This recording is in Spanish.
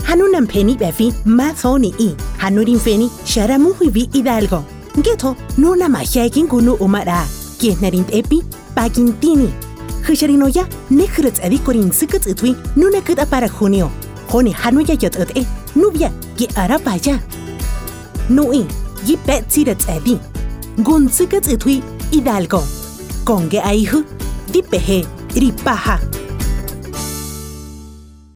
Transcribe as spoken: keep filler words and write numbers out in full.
Hanunan Penny Befi, Mathoni E, Hanurin Feni, Sharamu Hivi Hidalgo. Geto, Nuna Mahakin Gunu Umara, Kietnerin Epi, Bagintini. Husharinoya, Nekrits Edikorin Sikits Etwi, Nuna Kuda para Junio. Honi Hanuya Yot E, Nubia, Gi Arapaya. Nui, Yi Betsy that's Eddie. Gun Sikits Etwi, Hidalgo. Conge Aihu, Dipehe, Ripaha.